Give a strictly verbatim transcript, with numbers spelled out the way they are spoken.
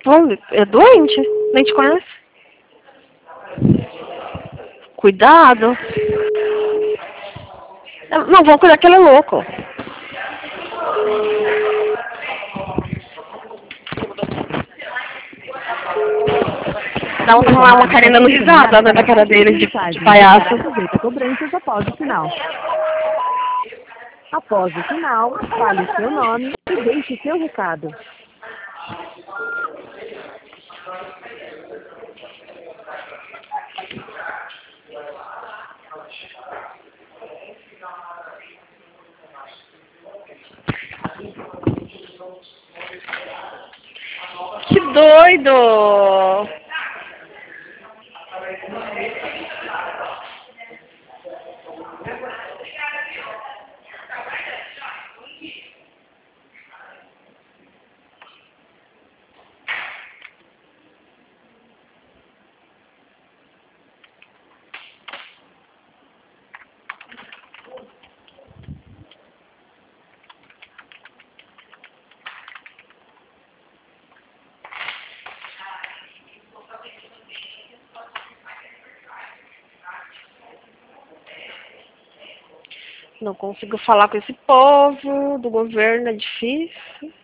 Pô, é doente? Nem te conhece? Cuidado. Não, vamos cuidar que ele é louco. Dá uma, uma carinha dando risada né, da cara dele de, de palhaço. Sujeita a cobranças após o sinal. Após o sinal, fale o seu nome e deixe seu recado. Que doido! Não consigo falar com esse povo do governo, é difícil.